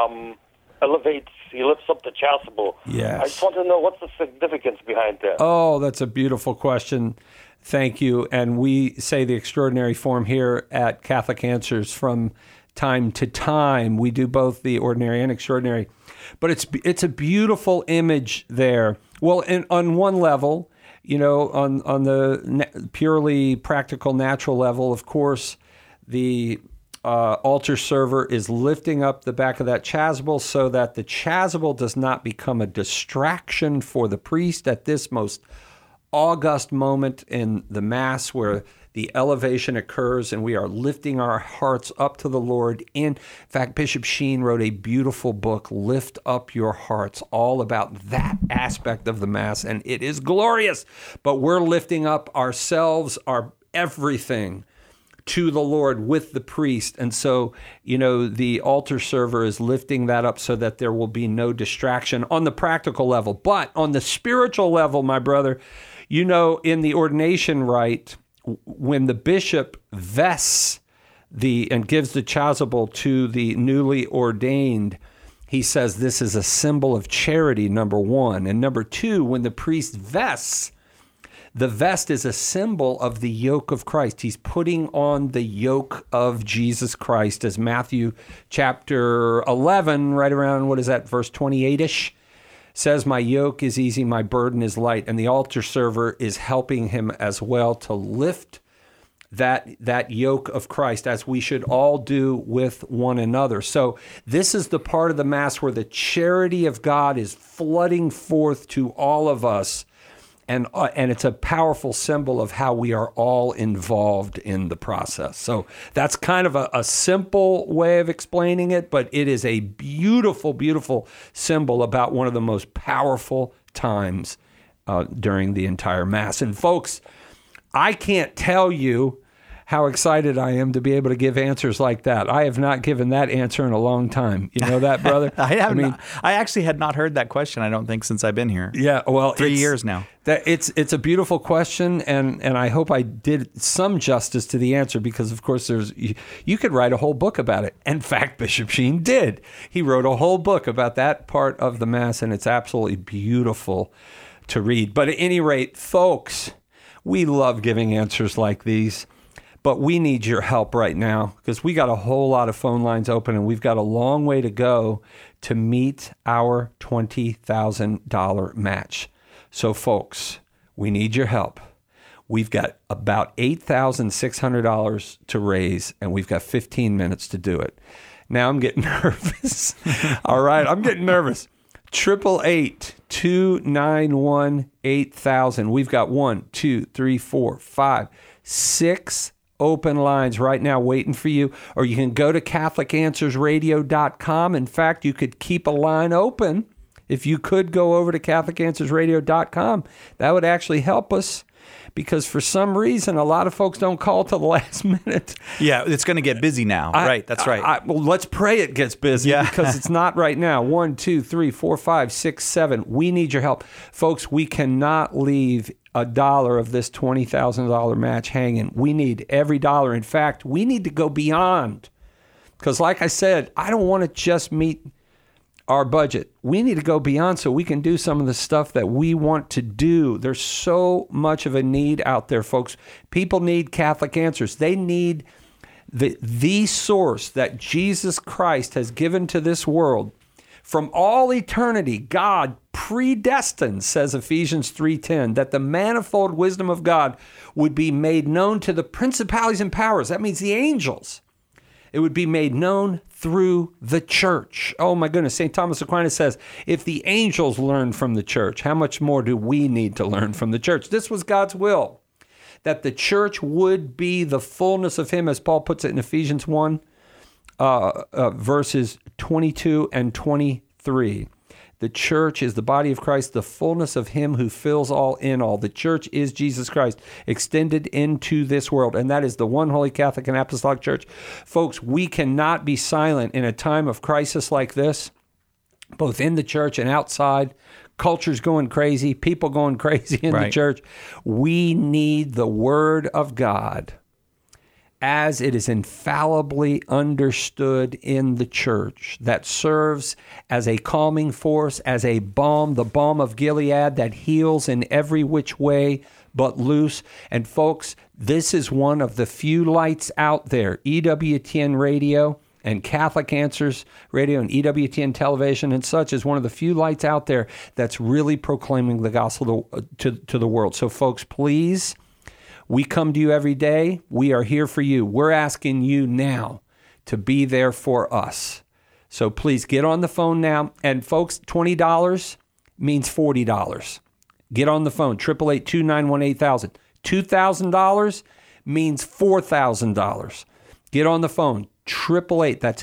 Speaker 7: lifts up the chasuble.
Speaker 2: Yes.
Speaker 7: I just want to know what's the significance behind that.
Speaker 2: Oh, that's a beautiful question. Thank you. And we say the extraordinary form here at Catholic Answers from time to time. We do both the ordinary and extraordinary. But it's a beautiful image there. Well, on one level, you know, on the purely practical, natural level, of course, the altar server is lifting up the back of that chasuble so that the chasuble does not become a distraction for the priest at this most august moment in the Mass where the elevation occurs and we are lifting our hearts up to the Lord. In fact, Bishop Sheen wrote a beautiful book, Lift Up Your Hearts, all about that aspect of the Mass, and it is glorious. But we're lifting up ourselves, our everything, to the Lord with the priest. And so, you know, the altar server is lifting that up so that there will be no distraction on the practical level. But on the spiritual level, my brother, you know, in the ordination rite, when the bishop vests and gives the chasuble to the newly ordained, he says this is a symbol of charity, number one. And number two, when the priest vests, the vest is a symbol of the yoke of Christ. He's putting on the yoke of Jesus Christ, as Matthew chapter 11, right around, what is that, verse 28-ish, says, my yoke is easy, my burden is light. And the altar server is helping him as well to lift that yoke of Christ, as we should all do with one another. So this is the part of the Mass where the charity of God is flooding forth to all of us. And it's a powerful symbol of how we are all involved in the process. So that's kind of a simple way of explaining it, but it is a beautiful, beautiful symbol about one of the most powerful times during the entire Mass. And folks, I can't tell you how excited I am to be able to give answers like that. I have not given that answer in a long time. You know that, brother?
Speaker 1: I actually had not heard that question, I don't think, since I've been here.
Speaker 2: Yeah, well,
Speaker 1: 3 years now.
Speaker 2: It's a beautiful question, and I hope I did some justice to the answer, because, of course, you could write a whole book about it. In fact, Bishop Sheen did. He wrote a whole book about that part of the Mass, and it's absolutely beautiful to read. But at any rate, folks, we love giving answers like these. But we need your help right now, because we got a whole lot of phone lines open, and we've got a long way to go to meet our $20,000 match. So, folks, we need your help. We've got about $8,600 to raise, and we've got 15 minutes to do it. Now I'm getting nervous. All right, I'm getting nervous. 888-291-8000. We've got 1, 2, 3, 4, 5, 6 open lines right now waiting for you. Or you can go to CatholicAnswersRadio.com. In fact, you could keep a line open. If you could go over to CatholicAnswersRadio.com, that would actually help us, because for some reason, a lot of folks don't call till the last minute.
Speaker 1: Yeah, it's going to get busy now. Right, that's right.
Speaker 2: Well, let's pray it gets busy, because it's not right now. 1, 2, 3, 4, 5, 6, 7. We need your help. Folks, we cannot leave $1 of this $20,000 match hanging. We need every dollar. In fact, we need to go beyond, because like I said, I don't want to just meet our budget. We need to go beyond so we can do some of the stuff that we want to do. There's so much of a need out there, folks. People need Catholic Answers. They need the source that Jesus Christ has given to this world. From all eternity, God predestined, says Ephesians 3:10, that the manifold wisdom of God would be made known to the principalities and powers. That means the angels. It would be made known through the church. Oh my goodness. St. Thomas Aquinas says, if the angels learn from the church, how much more do we need to learn from the church? This was God's will, that the church would be the fullness of him, as Paul puts it in Ephesians 1, verses 22 and 23. The church is the body of Christ, the fullness of him who fills all in all. The church is Jesus Christ extended into this world, and that is the one holy Catholic and Apostolic Church. Folks, we cannot be silent in a time of crisis like this, both in the church and outside. Culture's going crazy, people going crazy in the church. We need the Word of God as it is infallibly understood in the church, that serves as a calming force, as a balm, the balm of Gilead that heals in every which way but loose. And folks, this is one of the few lights out there. EWTN Radio and Catholic Answers Radio and EWTN Television and such is one of the few lights out there that's really proclaiming the gospel to the world. So folks, please, we come to you every day. We are here for you. We're asking you now to be there for us. So please get on the phone now. And folks, $20 means $40. Get on the phone, 888-291-8000. $2,000 means $4,000. Get on the phone, 888, that's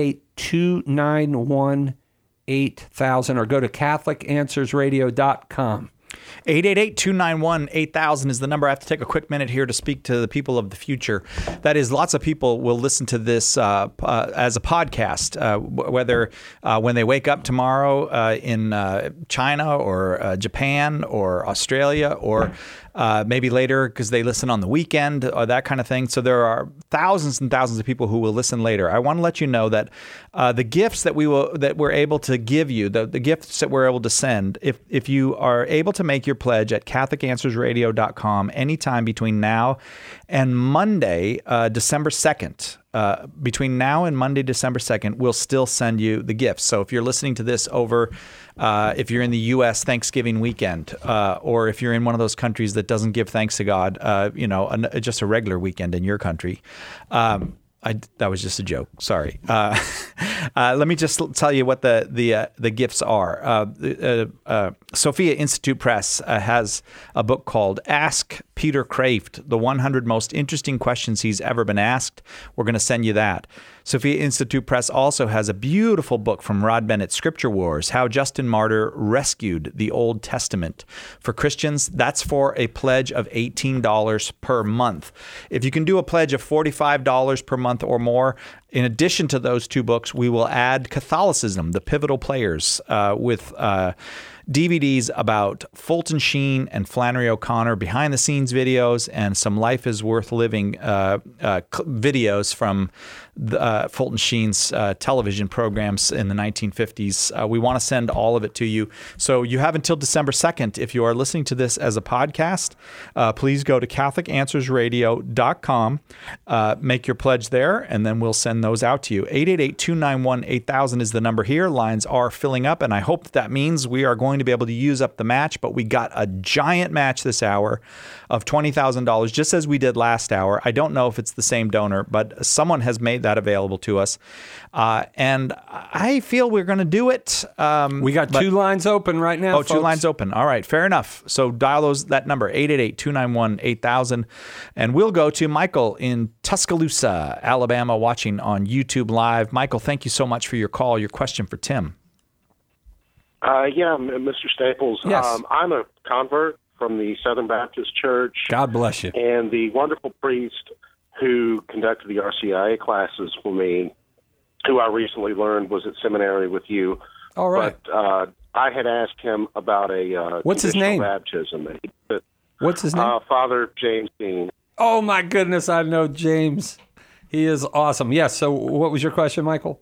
Speaker 2: 888-291-8000, or go to CatholicAnswersRadio.com.
Speaker 1: 888-291-8000 is the number. I have to take a quick minute here to speak to the people of the future. That is, lots of people will listen to this as a podcast, whether when they wake up tomorrow in China or Japan or Australia, or maybe later because they listen on the weekend or that kind of thing. So there are thousands and thousands of people who will listen later. I want to let you know that the gifts that we're able to give you, the gifts that we're able to send, if you are able to make your pledge at CatholicAnswersRadio.com anytime between now and Monday, December 2nd, between now and Monday, December 2nd, we'll still send you the gifts. So if you're listening to this over, if you're in the U.S. Thanksgiving weekend, or if you're in one of those countries that doesn't give thanks to God, just a regular weekend in your country, that was just a joke. Sorry. Let me just tell you what the gifts are. Sophia Institute Press has a book called Ask Peter Kraft, the 100 Most Interesting Questions He's Ever Been Asked. We're going to send you that. Sophia Institute Press also has a beautiful book from Rod Bennett, Scripture Wars, How Justin Martyr Rescued the Old Testament. For Christians, that's for a pledge of $18 per month. If you can do a pledge of $45 per month or more, in addition to those two books, we will add Catholicism, the Pivotal Players, with DVDs about Fulton Sheen and Flannery O'Connor, behind-the-scenes videos, and some Life is Worth Living videos from Fulton Sheen's television programs in the 1950s. We want to send all of it to you. So you have until December 2nd. If you are listening to this as a podcast, please go to CatholicAnswersRadio.com, make your pledge there, and then we'll send those out to you. 888-291-8000 is the number here. Lines are filling up, and I hope that means we are going to be able to use up the match, but we got a giant match this hour of $20,000, just as we did last hour. I don't know if it's the same donor, but someone has made that available to us. And I feel we're going to do it.
Speaker 2: We got two lines open right now, folks.
Speaker 1: 2 lines open. All right, fair enough. So dial that number, 888-291-8000. And we'll go to Michael in Tuscaloosa, Alabama, watching on YouTube Live. Michael, thank you so much for your call. Your question for Tim.
Speaker 8: Yeah, Mr. Staples.
Speaker 2: Yes.
Speaker 8: I'm a convert from the Southern Baptist Church.
Speaker 2: God bless you.
Speaker 8: And the wonderful priest who conducted the RCIA classes for me, who I recently learned was at seminary with you.
Speaker 2: All right.
Speaker 8: But I had asked him about a
Speaker 2: what's his name?
Speaker 8: Baptism.
Speaker 2: What's his name?
Speaker 8: Father James Dean.
Speaker 2: Oh, my goodness, I know James. He is awesome. Yes, so what was your question, Michael?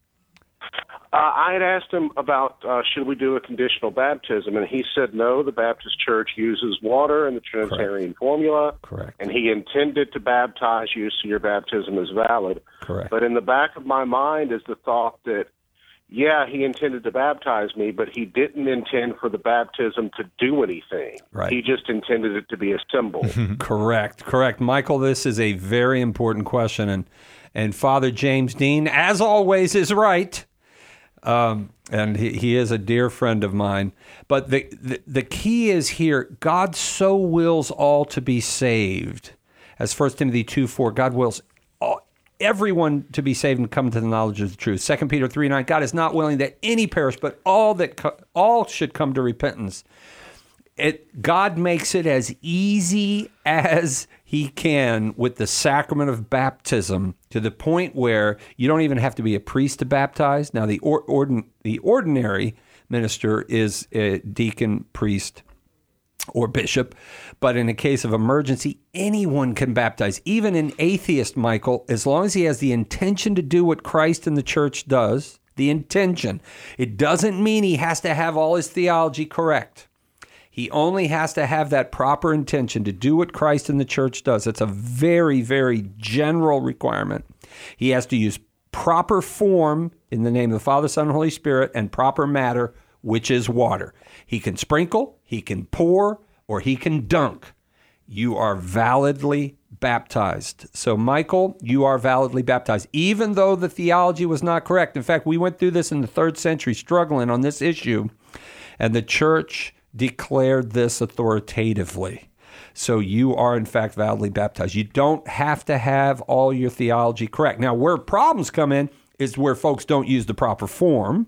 Speaker 8: I had asked him about should we do a conditional baptism, and he said no, the Baptist Church uses water in the Trinitarian formula.
Speaker 2: Correct.
Speaker 8: And he intended to baptize you, so your baptism is valid.
Speaker 2: Correct.
Speaker 8: But in the back of my mind is the thought that, yeah, he intended to baptize me, but he didn't intend for the baptism to do anything.
Speaker 2: Right.
Speaker 8: He just intended it to be a symbol.
Speaker 2: Correct. Michael, this is a very important question, and Father James Dean, as always, is right. And he is a dear friend of mine. But the key is here, God so wills all to be saved. As 1 Timothy 2:4, God wills everyone to be saved and come to the knowledge of the truth. 2 Peter 3:9, God is not willing that any perish, but all should come to repentance. God makes it as easy as he can with the sacrament of baptism, to the point where you don't even have to be a priest to baptize. Now, the ordinary minister is a deacon, priest, or bishop, but in a case of emergency, anyone can baptize, even an atheist, Michael, as long as he has the intention to do what Christ and the church does, the intention. It doesn't mean he has to have all his theology correct. He only has to have that proper intention to do what Christ and the church does. It's a very, very general requirement. He has to use proper form in the name of the Father, Son, and Holy Spirit, and proper matter, which is water. He can sprinkle, he can pour, or he can dunk. You are validly baptized. So, Michael, you are validly baptized, even though the theology was not correct. In fact, we went through this in the 3rd century, struggling on this issue, and the church declared this authoritatively. So you are, in fact, validly baptized. You don't have to have all your theology correct. Now, where problems come in is where folks don't use the proper form,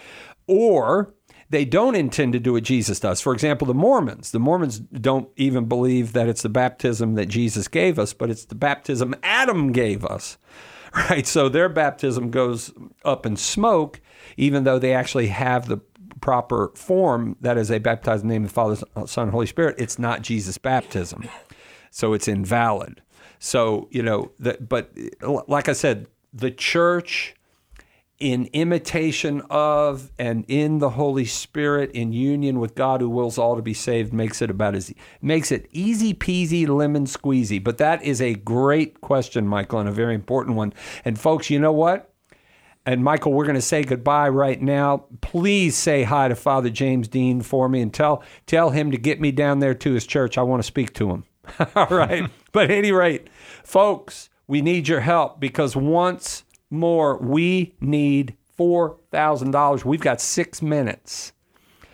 Speaker 2: or they don't intend to do what Jesus does. For example, the Mormons. The Mormons don't even believe that it's the baptism that Jesus gave us, but it's the baptism Adam gave us, right? So their baptism goes up in smoke, even though they actually have the proper form, that is, they baptize in the name of the Father, Son, and Holy Spirit. It's not Jesus' baptism, so it's invalid. So, but like I said, the church, in imitation of and in the Holy Spirit, in union with God who wills all to be saved, makes it easy peasy lemon squeezy. But that is a great question, Michael, and a very important one. And folks, you know what? And Michael, we're going to say goodbye right now. Please say hi to Father James Dean for me, and tell him to get me down there to his church. I want to speak to him. All right. But at any rate, folks, we need your help, because once more, we need $4,000. We've got 6 minutes.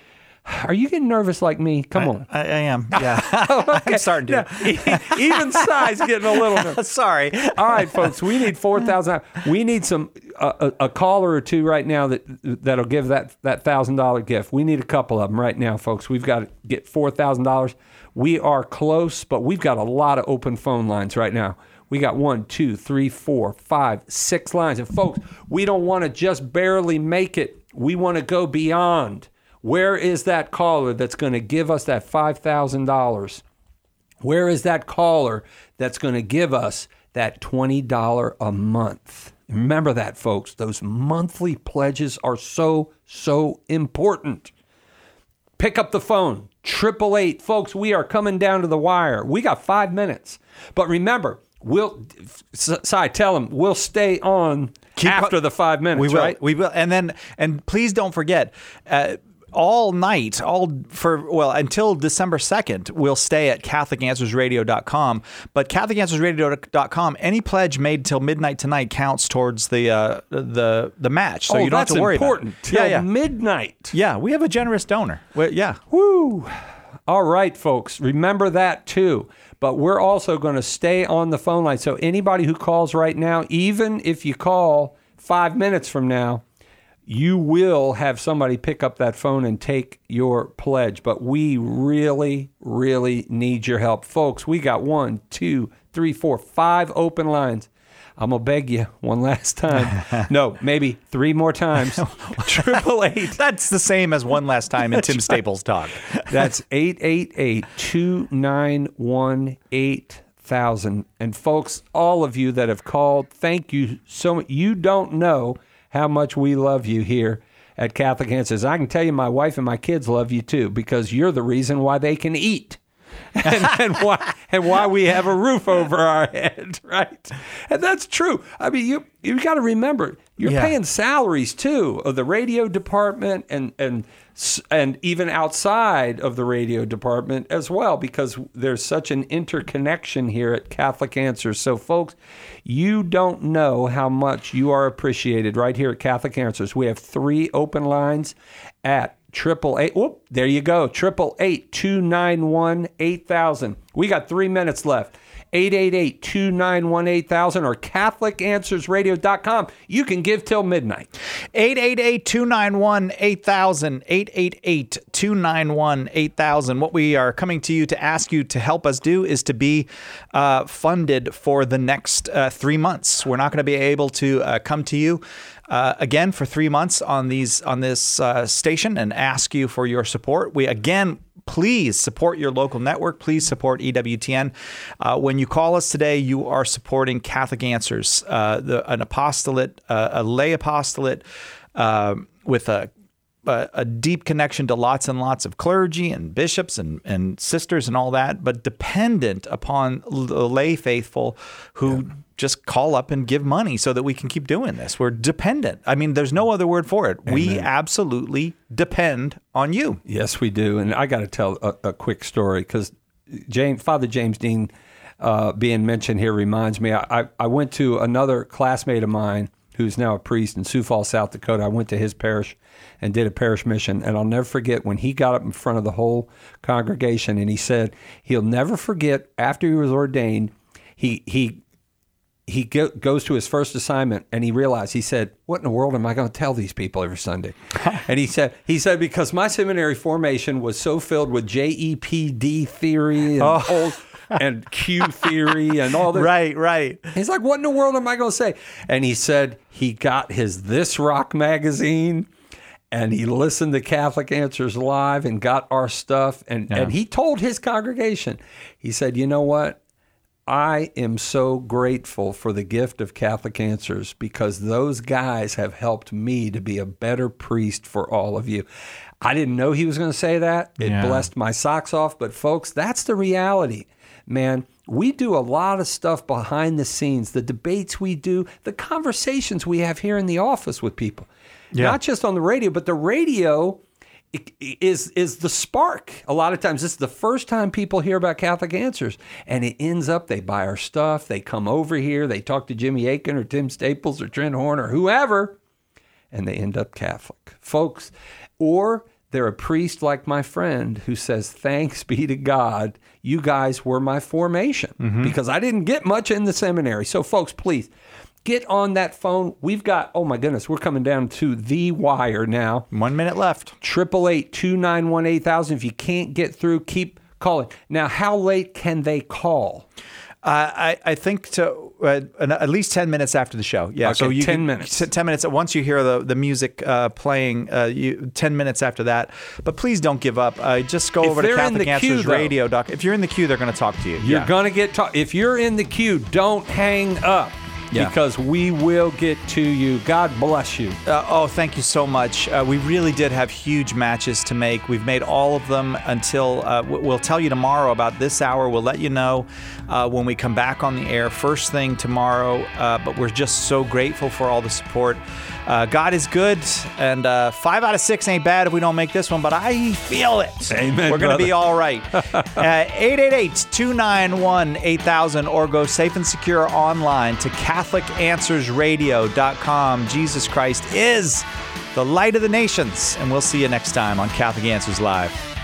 Speaker 2: Are you getting nervous like me? Come on.
Speaker 1: I am. Yeah.
Speaker 2: Okay.
Speaker 1: I'm starting to.
Speaker 2: Now, even Cy's getting a little nervous.
Speaker 1: Sorry.
Speaker 2: All right, folks. We need 4,000. We need some a caller or two right now that'll give that $1,000 gift. We need a couple of them right now, folks. We've got to get $4,000. We are close, but we've got a lot of open phone lines right now. We got 1, 2, 3, 4, 5, 6 lines. And folks, we don't want to just barely make it. We want to go beyond. Where is that caller that's going to give us that $5,000? Where is that caller that's going to give us that $20 a month? Remember that, folks. Those monthly pledges are so important. Pick up the phone, 888. Folks, we are coming down to the wire. We got 5 minutes. But remember, tell them, we'll stay on after the 5 minutes,
Speaker 1: we will,
Speaker 2: right?
Speaker 1: We will. And please don't forget, all night, until December 2nd, we'll stay at CatholicAnswersRadio.com. But CatholicAnswersRadio.com, any pledge made till midnight tonight counts towards the match. So you don't have to worry
Speaker 2: important.
Speaker 1: About it.
Speaker 2: Till midnight.
Speaker 1: Yeah, we have a generous donor. Yeah.
Speaker 2: Woo. All right, folks. Remember that too. But we're also going to stay on the phone line. So anybody who calls right now, even if you call 5 minutes from now, you will have somebody pick up that phone and take your pledge. But we really, really need your help. Folks, we got 1, 2, 3, 4, 5 open lines. I'm going to beg you one last time. No, maybe 3 more times. 888.
Speaker 1: That's the same as one last time in Tim Staples talk.
Speaker 2: That's 888-291-8000. And folks, all of you that have called, thank you so much. You don't know how much we love you here at Catholic Answers. I can tell you my wife and my kids love you too, because you're the reason why they can eat. and why we have a roof over our head, right? And that's true. I mean, you got to remember, you're paying salaries too of the radio department and even outside of the radio department as well, because there's such an interconnection here at Catholic Answers. So, folks, you don't know how much you are appreciated right here at Catholic Answers. We have 3 open lines at 888. Whoop, there you go. 888-291-8000. We got 3 minutes left. 888-291-8000 or CatholicAnswersRadio.com. You can give till midnight.
Speaker 1: 888-291-8000. 888-291-8000. What we are coming to you to ask you to help us do is to be funded for the next 3 months. We're not going to be able to come to you again for 3 months on this station and ask you for your support. Please support your local network. Please support EWTN. When you call us today, you are supporting Catholic Answers, an apostolate, a lay apostolate with a deep connection to lots and lots of clergy and bishops and sisters and all that, but dependent upon the lay faithful who just call up and give money so that we can keep doing this. We're dependent. I mean, there's no other word for it. Amen. We absolutely depend on you.
Speaker 2: Yes, we do. And I got to tell a quick story because Father James Dean being mentioned here reminds me. I went to another classmate of mine who's now a priest in Sioux Falls, South Dakota. I went to his parish and did a parish mission. And I'll never forget when he got up in front of the whole congregation and he said he'll never forget after he was ordained, he goes to his first assignment and he realized, he said, what in the world am I going to tell these people every Sunday? And he said, because my seminary formation was so filled with JEPD theory and and Q theory and all this.
Speaker 1: Right.
Speaker 2: He's like, what in the world am I going to say? And he said he got his This Rock magazine and he listened to Catholic Answers Live and got our stuff. And he told his congregation, he said, you know what? I am so grateful for the gift of Catholic Answers because those guys have helped me to be a better priest for all of you. I didn't know he was going to say that. It blessed my socks off. But folks, that's the reality. Man, we do a lot of stuff behind the scenes, the debates we do, the conversations we have here in the office with people. Not just on the radio, but the radio is the spark. A lot of times, this is the first time people hear about Catholic Answers, and it ends up they buy our stuff, they come over here, they talk to Jimmy Aiken or Tim Staples or Trent Horn or whoever, and they end up Catholic. Folks, or they're a priest like my friend who says, thanks be to God, you guys were my formation, because I didn't get much in the seminary. So, folks, please get on that phone. We've got, oh my goodness, we're coming down to the wire now.
Speaker 1: 1 minute left.
Speaker 2: 888-291-8000. If you can't get through, keep calling. Now, how late can they call?
Speaker 1: I think to at least 10 minutes after the show. Yeah,
Speaker 2: okay,
Speaker 1: so you
Speaker 2: 10 minutes.
Speaker 1: 10 minutes. Once you hear the music playing, 10 minutes after that. But please don't give up. Just go over to Catholic Answers Radio. If you're in the queue, they're going to talk to you.
Speaker 2: You're going to get if you're in the queue, don't hang up. Yeah. Because we will get to you. God bless you.
Speaker 1: Thank you so much. We really did have huge matches to make. We've made all of them until we'll tell you tomorrow about this hour. We'll let you know when we come back on the air first thing tomorrow. But we're just so grateful for all the support. God is good, and 5 out of 6 ain't bad if we don't make this one, but I feel it.
Speaker 2: Amen.
Speaker 1: We're going to be all right. 888-291-8000 or go safe and secure online to CatholicAnswersRadio.com. Jesus Christ is the light of the nations, and we'll see you next time on Catholic Answers Live.